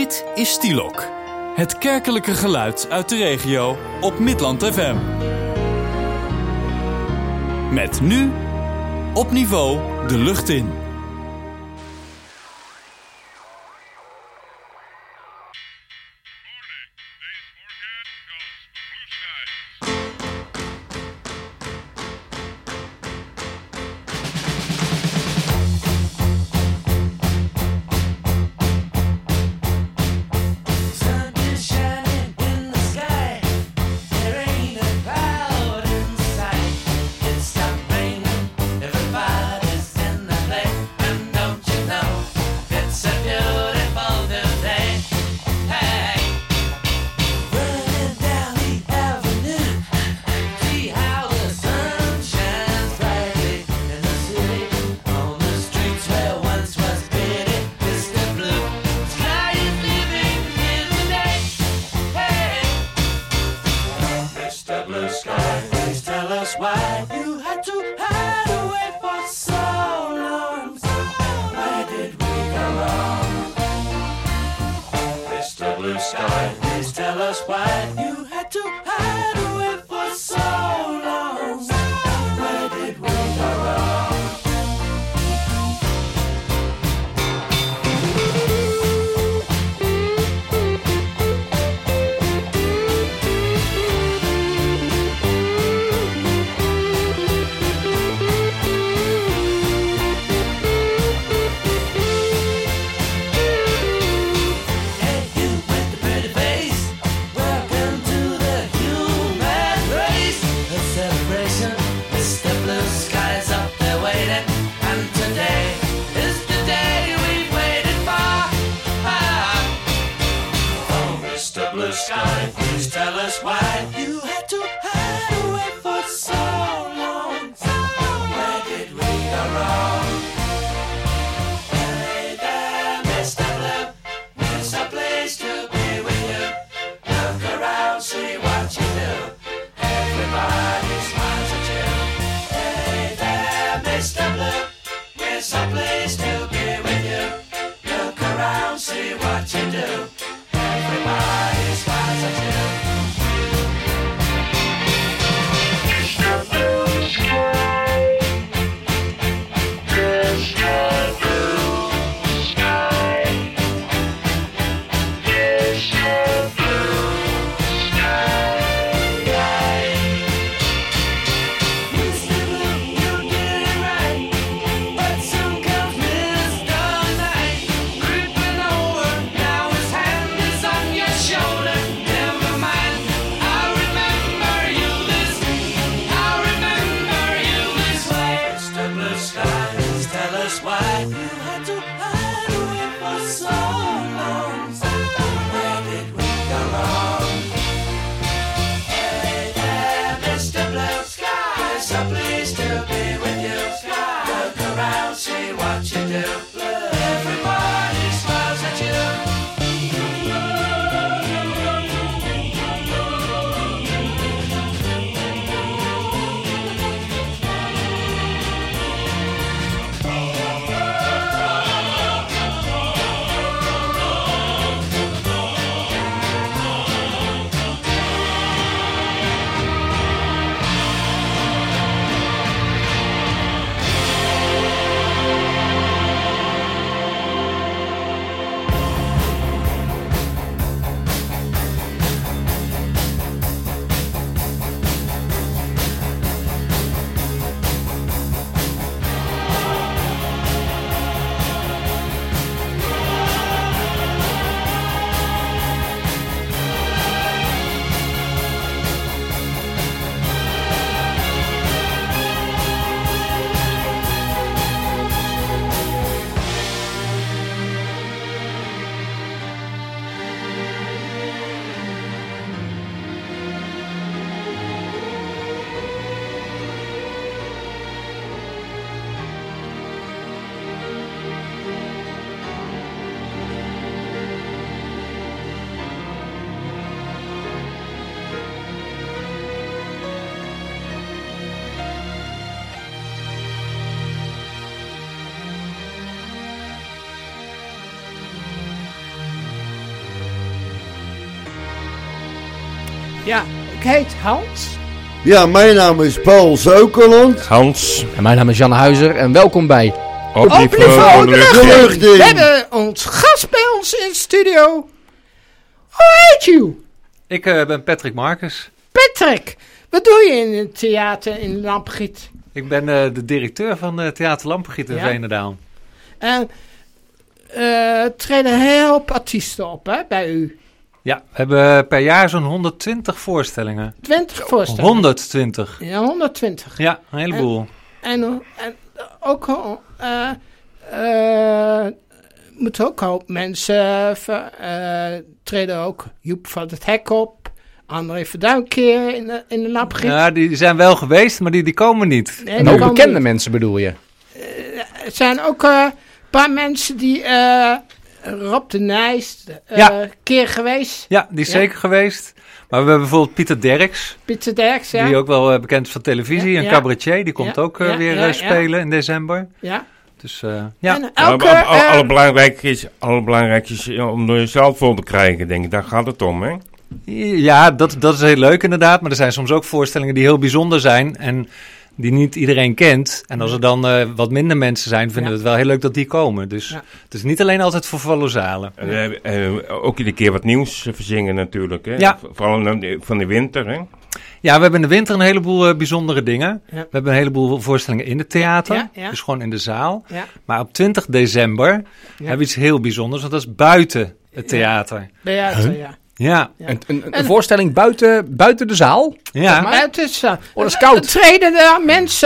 Dit is Stielok, het kerkelijke geluid uit de regio op Midland FM. Met nu op niveau de lucht in. Ja, ik heet Hans. Ja, mijn naam is Paul Zeukeland. Hans. En mijn naam is Jan Huizer en welkom bij... Opliefo de lucht in. We hebben ons gast bij ons in de studio. Hoe heet je? Ik ben Patrick Marcus. Patrick, wat doe je in het theater in Lamprecht? Ik ben de directeur van Theater Lamprecht in Veenendaal. Treden heel veel artiesten op hè, bij u. Ja, we hebben per jaar zo'n 120 voorstellingen. 20 voorstellingen? 120. Ja, 120. Ja, een heleboel. En ook moeten ook al mensen treden ook Joep van het Hek op. André Verduinkeer in de Lamprecht. Ja, die zijn wel geweest, maar die komen niet. Nee, En ook bekende mensen bedoel je? Er zijn ook een paar mensen die... Rob de Nijs, keer geweest. Ja, die is zeker geweest. Maar we hebben bijvoorbeeld Pieter Derks. Pieter Derks, ja. Die ook wel bekend is van televisie. Een cabaretier, die komt ook weer spelen in december. Ja. Dus En Alle belangrijkste is om door jezelf vol te krijgen, denk ik. Daar gaat het om, hè? Ja, dat is heel leuk inderdaad. Maar er zijn soms ook voorstellingen die heel bijzonder zijn en die niet iedereen kent. En als er dan wat minder mensen zijn, vinden we het wel heel leuk dat die komen. Dus het is niet alleen altijd voor volle zalen. Ook iedere keer wat nieuws verzingen natuurlijk, hè? Ja. Vooral van de winter, hè? Ja, we hebben in de winter een heleboel bijzondere dingen. Ja. We hebben een heleboel voorstellingen in het theater, dus gewoon in de zaal. Ja. Maar op 20 december hebben we iets heel bijzonders, want dat is buiten het theater. Ja. Een voorstelling buiten de zaal? Ja. Buiten het zaal. Oh, dat is koud. Treden er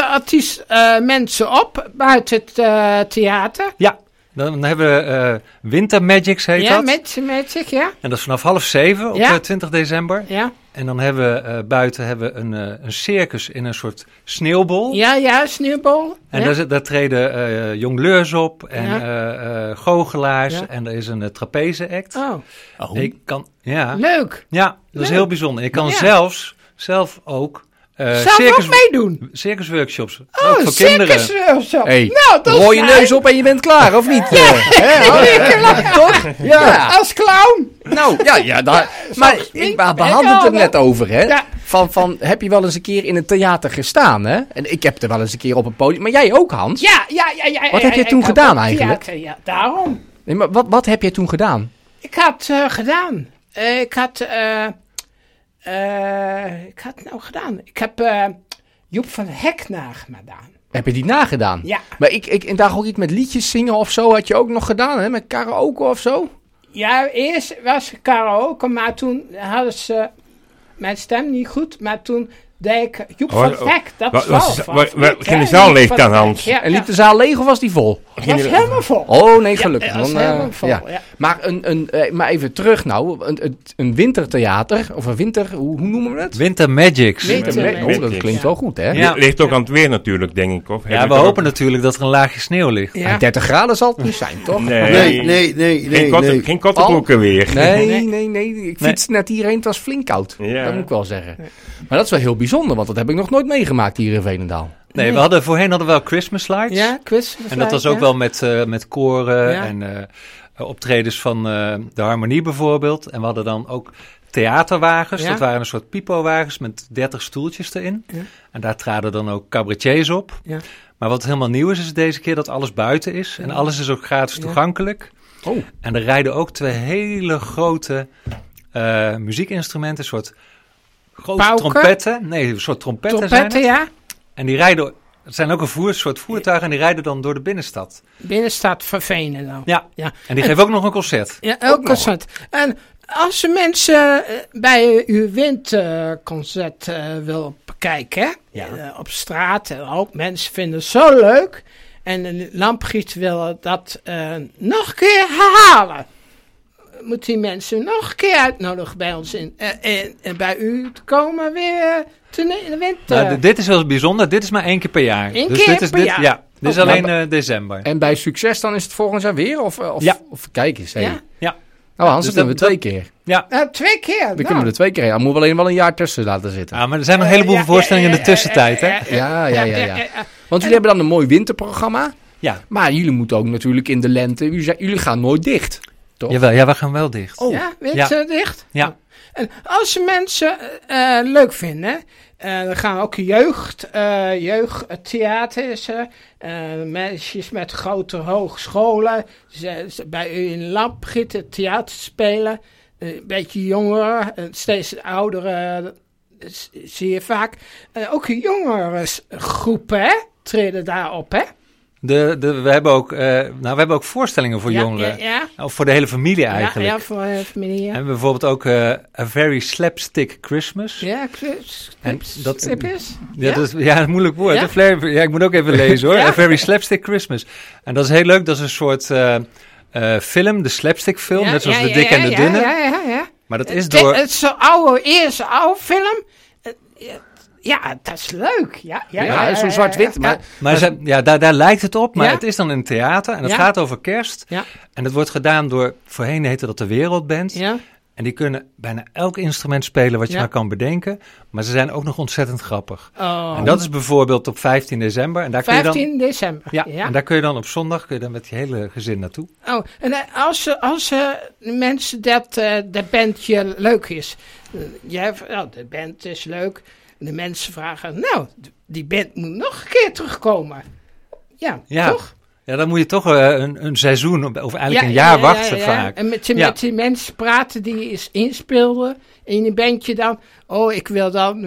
mensen op buiten het theater? Ja. Dan hebben we Winter Magics heet dat. Ja, Magic, ja. En dat is vanaf 6:30 op 20 december. Ja. En dan hebben we buiten een circus in een soort sneeuwbol. Ja, sneeuwbol. En daar treden jongleurs op en goochelaars. Ja. En er is een trapeze-act. Oh. Leuk. Ja, dat is heel bijzonder. Ik kan zelf ook... ook meedoen? Circusworkshops. Ook voor kinderen. Hey, nou, dat rooi je neus op en je bent klaar, of niet? Toch? Ja. Als clown. Nou, maar we hadden het er net over, hè? Ja. Van, heb je wel eens een keer in een theater gestaan, hè? En ik heb er wel eens een keer op een podium. Maar jij ook, Hans? Ja. Wat heb je toen gedaan eigenlijk? Theater, ja, daarom. Nee, maar wat heb je toen gedaan? Ik had gedaan. Ik heb Joep van het Hek nagedaan. Heb je die nagedaan? Ja. Maar ik dacht ook iets met liedjes zingen of zo had je ook nog gedaan, hè? Met karaoke of zo? Ja, eerst was het karaoke, maar toen hadden ze mijn stem niet goed. Maar toen deed ik Joep van het Hek. Dat ging de zaal leeg dan, Hans? Ja, en liep de zaal leeg of was die vol? Het was helemaal vol. Oh nee, gelukkig. Ja, het was helemaal vol, ja. Maar, maar even terug nou. Een wintertheater, of een winter, hoe noemen we het? Winter Magics. Dat klinkt wel goed, hè? Ja. Ligt ook aan het weer natuurlijk, denk ik. Of? Ja, we hopen natuurlijk dat er een laagje sneeuw ligt. Ja. 30 graden zal het niet zijn, toch? Nee. Geen kottenbroeken weer. Nee. Ik fietste net hierheen, het was flink koud. Ja. Dat moet ik wel zeggen. Maar dat is wel heel bijzonder, want dat heb ik nog nooit meegemaakt hier in Veenendaal. Nee, voorheen hadden we wel Christmas lights. Ja, Christmas lights. En dat was ook wel met koren en optredens van de Harmonie bijvoorbeeld. En we hadden dan ook theaterwagens. Dat waren een soort pipowagens met 30 stoeltjes erin. Ja. En daar traden dan ook cabaretiers op. Ja. Maar wat helemaal nieuw is deze keer dat alles buiten is. En alles is ook gratis toegankelijk. Oh. En er rijden ook 2 hele grote muziekinstrumenten, een soort grote trompetten. Nee, een soort trompetten zijn het. Ja. En die rijden, het zijn ook een soort voertuigen en die rijden dan door de binnenstad. Binnenstad van Veenendaal. Ja. En die geven ook nog een concert. Ja, ook een concert. En als de mensen bij uw windconcert willen kijken, op straat, een hoop mensen vinden het zo leuk. En de Lamprecht willen dat nog een keer herhalen. Moet die mensen nog een keer uitnodigen bij ons bij u te komen weer in de winter. Nou, dit is wel bijzonder. Dit is maar 1 keer per jaar. Eén keer per jaar? Ja, dit is alleen december. En bij succes dan is het volgend jaar weer? Of kijk eens. Hey. Ja. Nou Hans, dus dan kunnen we 2 keer. Ja. 2 keer? Dan kunnen we er 2 keer heen. Dan moeten we alleen wel een jaar tussen laten zitten. Ja, maar er zijn nog een heleboel voorstellingen in de tussentijd, hè? Ja. Want jullie hebben dan een mooi winterprogramma. Ja. Maar jullie moeten ook natuurlijk in de lente... Jullie gaan nooit dicht. toch? Jawel, ja, we gaan wel dicht. Oh. Ja, weet je dicht? Ja. En als mensen leuk vinden, dan gaan ook jeugdtheater is er. Meisjes met grote hogescholen. Bij u in Lab beginnen theater spelen. Een beetje jongeren, steeds ouderen zie je vaak. Ook jongere groepen, hè, treden daarop, hè? We hebben ook voorstellingen voor jongeren. Ja. Of voor de hele familie eigenlijk. Ja, voor de familie, ja. En bijvoorbeeld ook A Very Slapstick Christmas. Ja, dat is een moeilijk woord. Ja? Ik moet ook even lezen hoor. Ja? A Very Slapstick Christmas. En dat is heel leuk. Dat is een soort film, de slapstick film. Net zoals De Dik en de Dunne. Ja. Maar dat is door... Het is zo'n eerste oude film. Ja, dat is leuk. Ja, zo'n zwart-wit. Daar lijkt het op, maar het is dan in theater. En het gaat over kerst. Ja. En dat wordt gedaan door, voorheen heette dat de Wereldband. Ja. En die kunnen bijna elk instrument spelen wat je maar kan bedenken. Maar ze zijn ook nog ontzettend grappig. Oh. En dat is bijvoorbeeld op 15 december. En daar 15 december. Ja, en daar kun je dan op zondag met je hele gezin naartoe. Oh, en als mensen dat bandje leuk is. De band is leuk. De mensen vragen, die band moet nog een keer terugkomen. Ja, toch? Ja, dan moet je toch een seizoen of eigenlijk een jaar wachten vaak. En met die mensen praten die eens inspeelden in een bandje dan. Oh, ik wil dan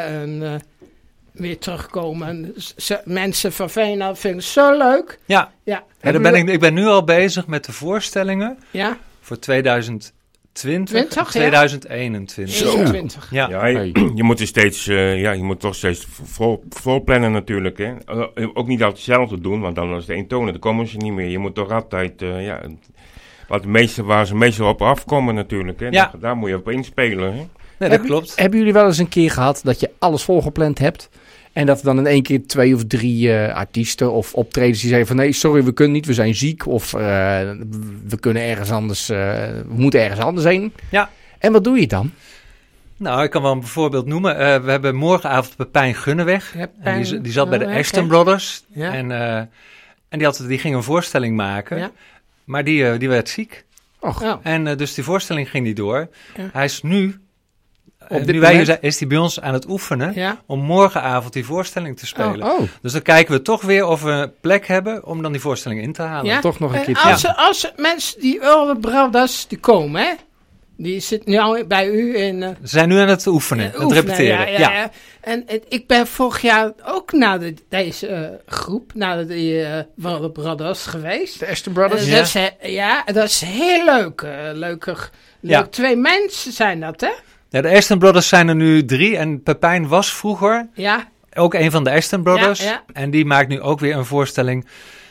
weer terugkomen. Mensen van Veenendaal vinden het zo leuk. Ja. Ik ben nu al bezig met de voorstellingen voor 2020 en 2021. Zo. Ja, je moet er steeds, je moet toch steeds voorplannen natuurlijk. Hè? Ook niet altijd hetzelfde doen, want dan is het eentonig, dan komen ze niet meer. Je moet toch altijd, waar ze meestal op afkomen natuurlijk. Hè? Ja. Daar moet je op inspelen. Hè? Nee, dat klopt. Hebben jullie wel eens een keer gehad dat je alles volgepland hebt? En dat dan in één keer 2 of 3 artiesten of optredens die zeggen van nee, sorry, we kunnen niet, we zijn ziek. Of we kunnen ergens anders, we moeten ergens anders heen. Ja. En wat doe je dan? Nou, ik kan wel een voorbeeld noemen. We hebben morgenavond Pepijn Gunneweg. Die zat bij de Ashton Brothers. Ja. En die ging een voorstelling maken. Ja. Maar die werd ziek. Och. En dus die voorstelling ging niet door. Ja. Hij is nu... is hij bij ons aan het oefenen om morgenavond die voorstelling te spelen. Oh. Dus dan kijken we toch weer of we een plek hebben om dan die voorstelling in te halen. Ja? Toch nog een keer. Als mensen die Earle Brothers die komen, hè? Die zitten nu bij u in... Ze zijn nu aan het oefenen, het repeteren. Ja. En ik ben vorig jaar ook naar deze groep, naar de Earle Brothers geweest. De Ashton Brothers? Dat is heel leuk. Leuk. 2 mensen zijn dat, hè? Ja, de Ashton Brothers zijn er nu 3 en Pepijn was vroeger ook een van de Ashton Brothers. Ja. En die maakt nu ook weer een voorstelling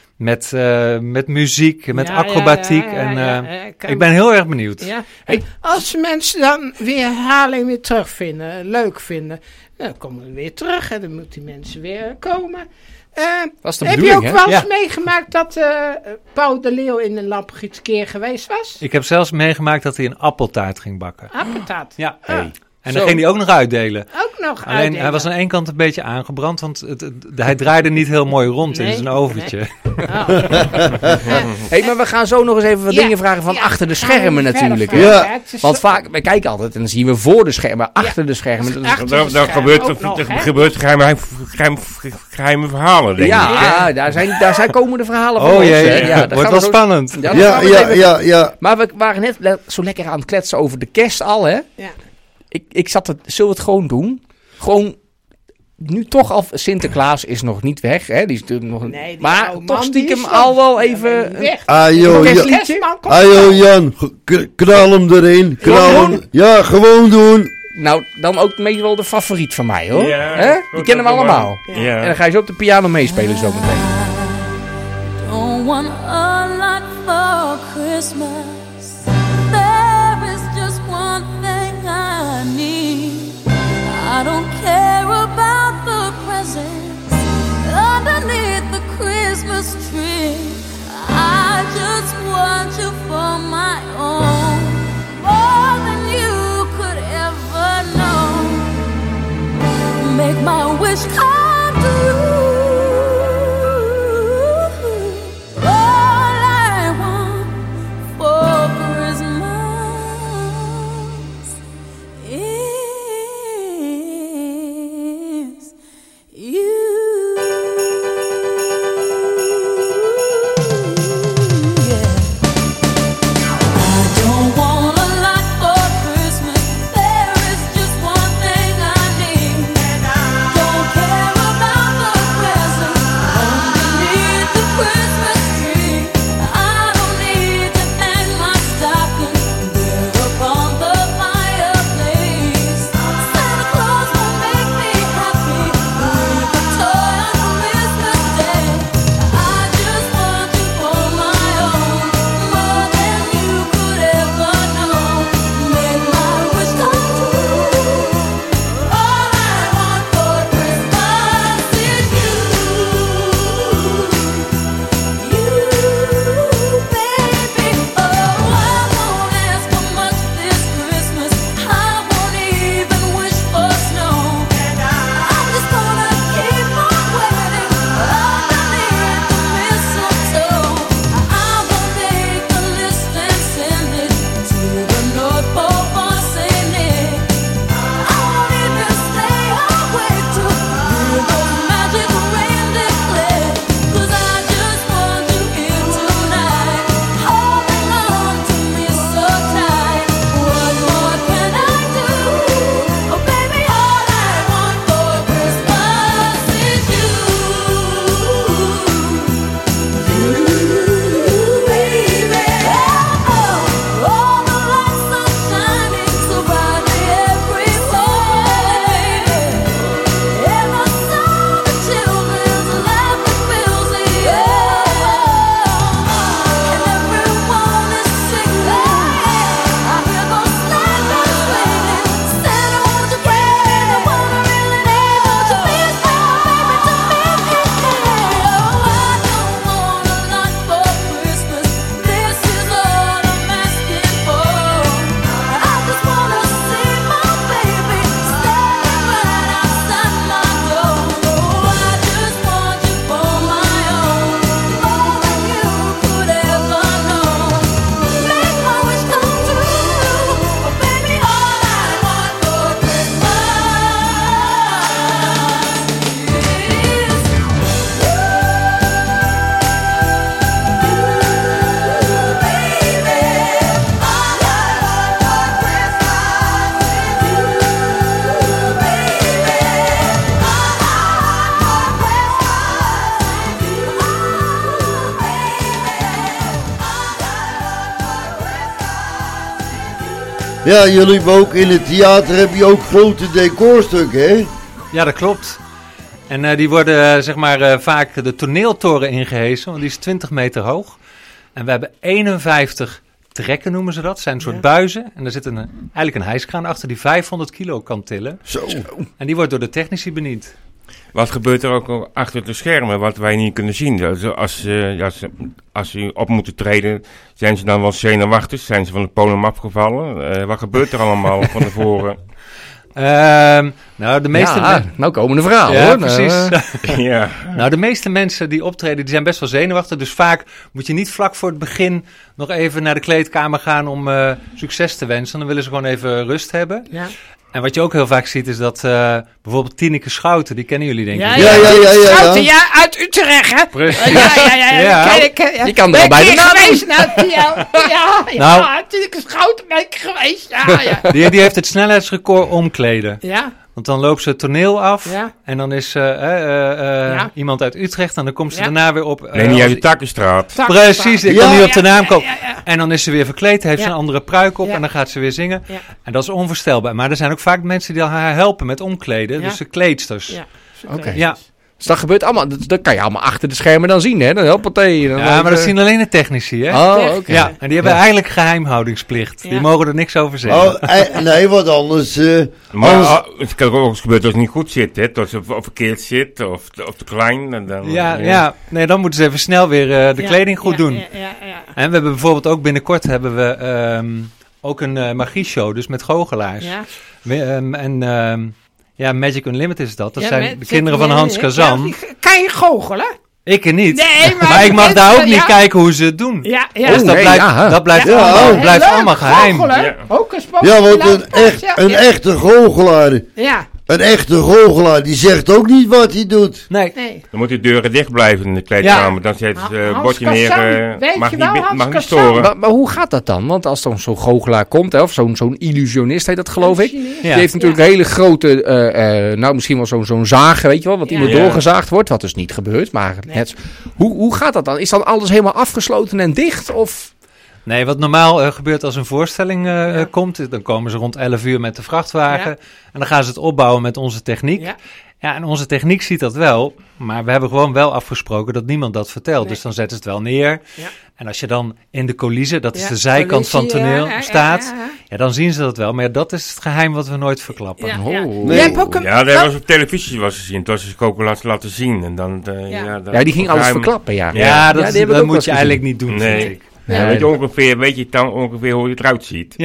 met muziek, met acrobatiek. Ik ben heel erg benieuwd. Ja. Hey, als mensen dan weer herhaling weer terugvinden, leuk vinden, dan komen we weer terug en dan moeten die mensen weer komen. Heb je ook wel eens meegemaakt dat Paul de Leeuw in een Lamprecht keer geweest was? Ik heb zelfs meegemaakt dat hij een appeltaart ging bakken. Appeltaart? Ja. Hey. En dan ging hij ook nog uitdelen. Alleen hij was aan één kant een beetje aangebrand, want hij draaide niet heel mooi rond in zijn oventje. Nee. Maar we gaan zo nog eens even wat dingen vragen van achter de schermen natuurlijk. Ja. Want vaak, wij kijken altijd en dan zien we voor de schermen, achter de schermen. Dan gebeurt geheime verhalen, denk ik. Ja, daar zijn komende verhalen van ons. Ja, wordt wel spannend. Ja. Maar we waren net zo lekker aan het kletsen over de kerst al, hè? Ja. Zullen we het gewoon doen? Gewoon, nu toch al, Sinterklaas is nog niet weg, hè? Die is natuurlijk nog maar toch stiekem al wel even... Ajo Jan, knal hem erin. Ja, gewoon doen. Nou, dan ook meestal de favoriet van mij, hoor. Ja, hè? Die kennen we allemaal. Ja. En dan ga je zo op de piano meespelen zo meteen. Don't want a lot for Christmas. I don't care about the presents underneath the Christmas tree. I just want you for my own, more than you could ever know. Make my wish come true. All I want for Ja, jullie hebben ook in het theater heb je ook grote decorstukken, hè? Ja, dat klopt. En die worden vaak de toneeltoren ingehezen, want die is 20 meter hoog. En we hebben 51 trekken, noemen ze dat. Zijn een soort buizen. En daar zit eigenlijk een hijskraan achter die 500 kilo kan tillen. Zo. En die wordt door de technici bediend. Wat gebeurt er ook achter de schermen, wat wij niet kunnen zien? Dus als ze op moeten treden, zijn ze dan wel zenuwachtig? Zijn ze van het podium afgevallen? Wat gebeurt er allemaal van tevoren? Nou, de meeste nou komen de verhalen, ja, hoor. Precies. Ja. Nou, de meeste mensen die optreden, die zijn best wel zenuwachtig. Dus vaak moet je niet vlak voor het begin nog even naar de kleedkamer gaan om succes te wensen. Dan willen ze gewoon even rust hebben. Ja. En wat je ook heel vaak ziet is dat bijvoorbeeld Tineke Schouten, die kennen jullie denk ik. Schouten, ja, uit Utrecht, hè? Precies. Ja. Die kan er al bij de naam geweest, Tineke Schouten ben ik geweest, ja. Die heeft het snelheidsrecord omkleden. Ja. Want dan loopt ze het toneel af en dan is iemand uit Utrecht en dan komt ze daarna weer op... Nee, niet uit de Takkenstraat. Precies, ik kan niet op de naam komen. En dan is ze weer verkleed, heeft ze een andere pruik op en dan gaat ze weer zingen. Ja. En dat is onvoorstelbaar. Maar er zijn ook vaak mensen die haar helpen met omkleden, dus de kleedsters. Ja. Oké. Ja. Dus dat gebeurt allemaal, dat kan je allemaal achter de schermen dan zien, hè? Dan hoppatee. Maar dat zien alleen de technici, hè? Oh, oké. Ja, en die hebben eigenlijk geheimhoudingsplicht. Die mogen er niks over zeggen. Nee, wat anders. Maar het kan ook gebeuren dat ze niet goed zit, hè? Dat ze verkeerd zit of te klein. En dan, Nee, dan moeten ze even snel weer de kleding goed doen. Ja. En we hebben bijvoorbeeld ook binnenkort ook een magieshow, dus met goochelaars. Ja. Magic Unlimited is dat. Dat zijn de kinderen van Hans Kazan. Ja, kan je goochelen? Ik er niet. Nee, maar ik mag daar ook niet kijken hoe ze het doen. Ja. Dus dat blijft allemaal geheim. Ook want een echte goochelaar. Ja. Een echte goochelaar, die zegt ook niet wat hij doet. Nee. Dan moeten de deuren dicht blijven in de kleedkamer. Dan zet ze het bordje neer. Mag niet storen. Maar hoe gaat dat dan? Want als dan zo'n goochelaar komt, hè, of zo'n illusionist heet dat, geloof ik. Die heeft natuurlijk een hele grote, misschien wel zo'n zaag, weet je wel, wat iemand doorgezaagd wordt. Wat dus niet gebeurt. Maar hoe gaat dat dan? Is dan alles helemaal afgesloten en dicht? Of... Nee, wat normaal gebeurt als een voorstelling komt, dan komen ze rond 11 uur met de vrachtwagen en dan gaan ze het opbouwen met onze techniek. Ja, en onze techniek ziet dat wel, maar we hebben gewoon wel afgesproken dat niemand dat vertelt. Dus dan zetten ze het wel neer. Ja. En als je dan in de coulissen, dat is de zijkant van het toneel, staat, dan zien ze dat wel. Maar dat is het geheim wat we nooit verklappen. Ja, Nee. Je hebt ook dat was op televisie was te zien. Toen was ze ook laten zien. En dan, die ging alles verklappen, dat moet je eigenlijk niet doen. Nee. Weet je dan ongeveer hoe je het eruit ziet?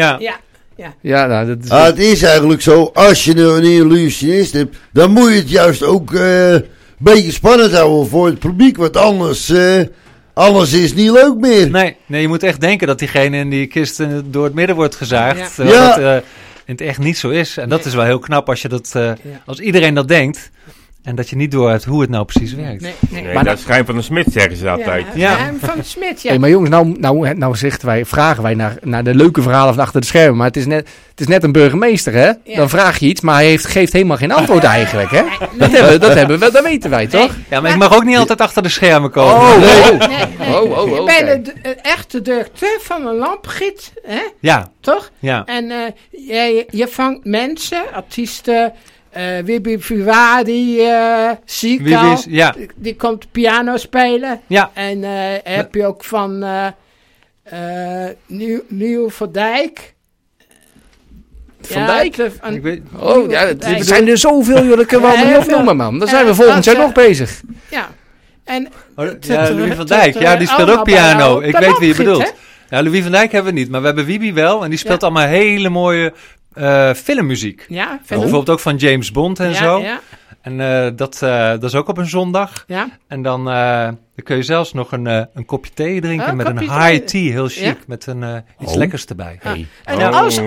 Dat is... Het is eigenlijk zo, als je een illusionist hebt, dan moet je het juist ook een beetje spannend houden voor het publiek, want anders is het niet leuk meer. Nee, je moet echt denken dat diegene in die kist door het midden wordt gezaagd, terwijl het in het echt niet zo is. En dat is wel heel knap als je dat, als iedereen dat denkt. En dat je niet door hebt hoe het nou precies werkt. Nee, maar dat is geheim van de Smit, zeggen ze altijd. Geheim van de Smit, Hey, maar jongens, nou vragen wij naar de leuke verhalen van achter de schermen. Maar het is net een burgemeester, hè? Ja. Dan vraag je iets, maar hij geeft helemaal geen antwoord eigenlijk, hè? Dat weten wij, toch? Ja, maar ik mag ook niet altijd achter de schermen komen. Ik ben de echte directeur van een lampgiet, hè? Ja. Toch? Ja. En je vangt mensen, artiesten... Wibi Vivaldi, Zika, die komt piano spelen. Ja. En heb je ook van Nieuw van Dijk. Van Dijk? Ik weet... Er zijn er zoveel, joh, dat kunnen we allemaal niet opnoemen, man. Dan zijn we volgend jaar nog bezig. Ja. En, Louis van Dijk, die speelt ook piano. Ik weet wie je bedoelt. Ja, Louis van Dijk hebben we niet, maar we hebben Wibi wel. En die speelt allemaal hele mooie... filmmuziek. Ja, bijvoorbeeld ook van James Bond en zo. Ja. En dat is ook op een zondag. Ja. En dan kun je zelfs nog een kopje thee drinken met een high tea, heel chic, met iets lekkers erbij. Ja. En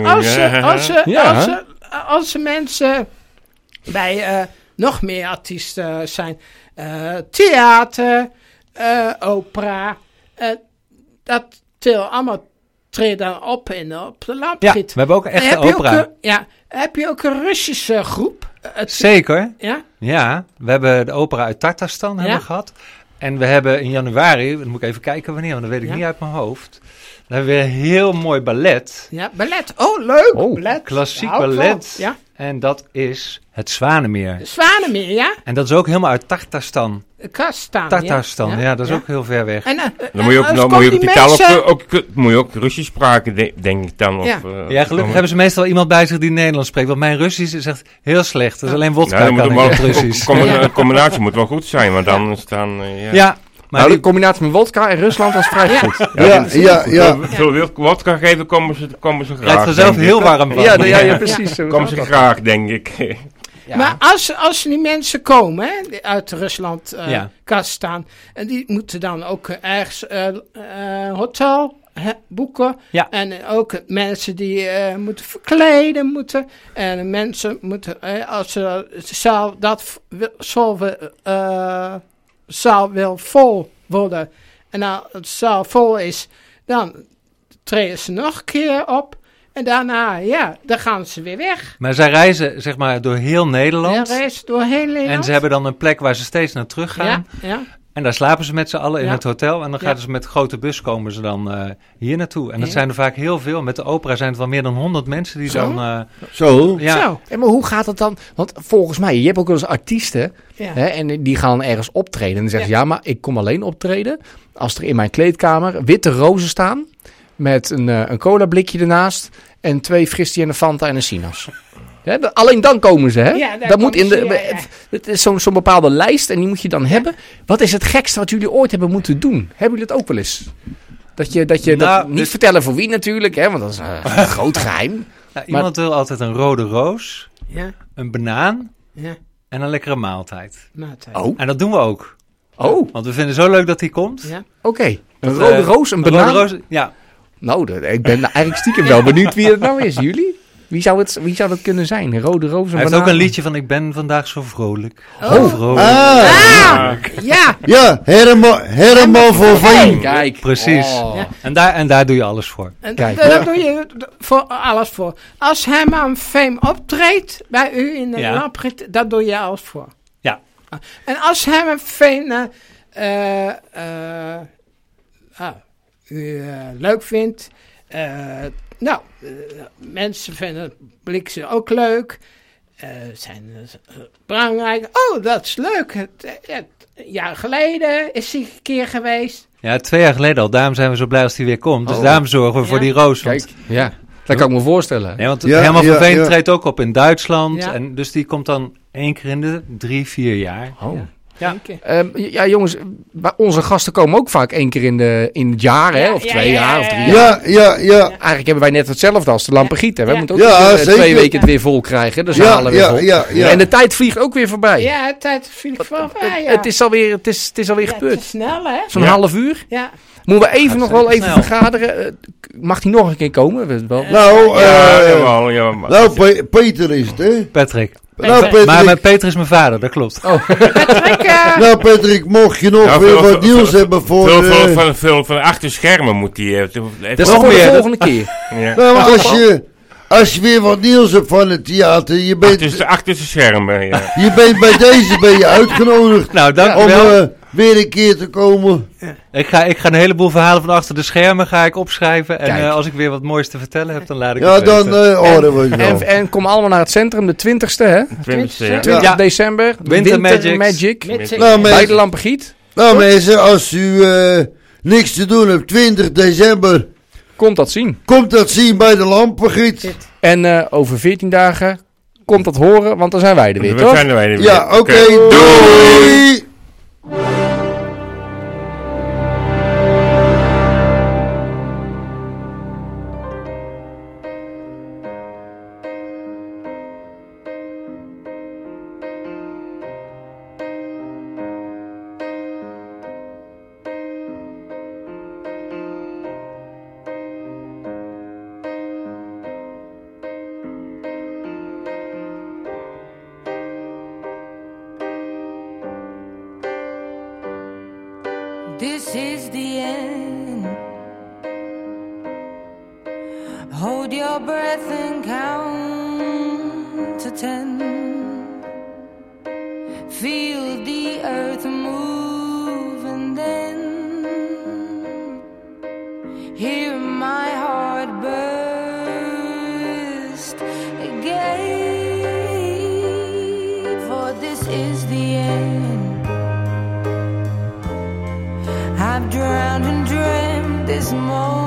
als er mensen bij nog meer artiesten zijn, theater, opera, dat til allemaal treed dan op op de lampgiet. Ja, we hebben ook echt een opera. Heb je ook een Russische groep? Zeker. Ja? Ja, we hebben de opera uit Tatarstan hebben gehad. En we hebben in januari, dan moet ik even kijken wanneer, want dat weet ik niet uit mijn hoofd. Dan hebben we weer een heel mooi ballet. Ja, ballet. Oh, leuk. Ballet. Klassiek Hou ik ballet. van. Ja. En dat is het Zwanemeer. Zwanemeer, ja. En dat is ook helemaal uit Tatarstan. Tatarstan, ja, dat is ook heel ver weg. En, dan moet je ook die taal moet je ook Russisch spraken, denk ik dan. Ja, ja gelukkig hebben ze meestal iemand bij zich die Nederlands spreekt. Want mijn Russisch is echt heel slecht. Dat is alleen wodka kan in het Russisch. De combinatie moet wel goed zijn, want anders dan... Ja. Maar de combinatie met wodka en Rusland was vrij goed. Ja. Veel wodka geven, komen ze graag. Krijgt vanzelf heel warm van. Ja, precies. Komen ze graag, denk ik. Ja. Maar als die mensen komen die uit Rusland, Kazachstan, en die moeten dan ook ergens hotel boeken. Ja. En ook mensen die moeten verkleden moeten. En mensen moeten, als zaal wil vol worden. En als het zaal vol is, dan treden ze nog een keer op. En daarna, dan gaan ze weer weg. Maar zij reizen, zeg maar, door heel Nederland. Ja, reizen door heel Nederland. En ze hebben dan een plek waar ze steeds naar terug gaan. Ja. En daar slapen ze met z'n allen in het hotel. En dan gaan ze met grote bus komen ze dan hier naartoe. En dat zijn er vaak heel veel. Met de opera zijn het wel meer dan 100 mensen die dan... Zo. Ja, maar hoe gaat het dan? Want volgens mij, je hebt ook wel eens artiesten. Hè, en die gaan ergens optreden. En dan zeggen ze, maar ik kom alleen optreden als er in mijn kleedkamer witte rozen staan. Met een cola blikje ernaast. En 2 Fristie en een Fanta en een Sinaas. Ja, alleen dan komen ze, hè? Ja, dat moet in het is zo'n bepaalde lijst en die moet je dan hebben. Wat is het gekste wat jullie ooit hebben moeten doen? Hebben jullie dat ook wel eens? Dat je dat niet vertellen voor wie natuurlijk, hè? Want dat is een groot geheim. Nou, iemand wil altijd een rode roos, een banaan en een lekkere maaltijd. Oh. En dat doen we ook. Oh. Want we vinden het zo leuk dat hij komt. Ja. Oké. Een rode roos, een banaan? Rode roos, ja. Nou, ik ben eigenlijk stiekem wel benieuwd wie het nou is. Jullie? Wie zou dat kunnen zijn? Een rode roos, een Hij heeft banaan? ook een liedje van ik ben vandaag zo vrolijk. Oh. Zo vrolijk. Ja, helemaal voor Veen. Kijk. Precies. Oh. Ja. En daar doe je alles voor. En daar doe je voor alles voor. Als Herman Veen optreedt bij u in de Lamprit, daar doe je alles voor. Ja. En als Herman Veen u leuk vindt, mensen vinden het publiek ook leuk, zijn belangrijk. Oh, dat is leuk. Een jaar geleden is hij een keer geweest. Ja, 2 jaar geleden al. Daarom zijn we zo blij als hij weer komt. Dus daarom zorgen we voor die roos. Kijk, dat kan ik me voorstellen. Ja, want Herman van Veen treedt ook op in Duitsland. Ja. En dus die komt dan 1 keer in de 3-4 jaar. Oh. Ja. Jongens, onze gasten komen ook vaak 1 keer in het jaar, hè? Of 2 jaar, of 3 jaar. Ja. Eigenlijk hebben wij net hetzelfde als de lampengieten. We moeten ook 2 weken het weer vol krijgen. De zalen weer vol. Ja. En de tijd vliegt ook weer voorbij. Ja, de tijd vliegt voorbij, Het is alweer gebeurd. Het is snel, hè? Zo'n half uur. Ja. Moeten we even nog wel even vergaderen? Mag hij nog een keer komen? Peter is het, hè? Patrick. Patrick. Maar Peter is mijn vader, dat klopt. Oh. Patrick, Patrick, mocht je nog weer wat nieuws hebben voor... Veel van achter schermen moet hij... Dat is voor de volgende keer. Ja. Nou, maar als je weer wat nieuws hebt van het theater... Je bent, achter de schermen, ja. Je bent bij deze uitgenodigd. Nou, dank u wel. Om weer een keer te komen. Ja. Ik ga een heleboel verhalen van achter de schermen ga ik opschrijven. En als ik weer wat moois te vertellen heb, dan laat ik het weten. Dan horen we het wel. En kom allemaal naar het centrum, de 20ste, hè? 20 december. Winter Magic. Bij de Lampengiet. Nou mensen, als u niks te doen hebt, 20 december... Komt dat zien. Bij de Lampengiet. En over 14 dagen komt dat horen, want dan zijn wij er weer, toch? Ja, oké. Doei! This is the end. Hold your breath and count to 10. Feel the earth move and this moment.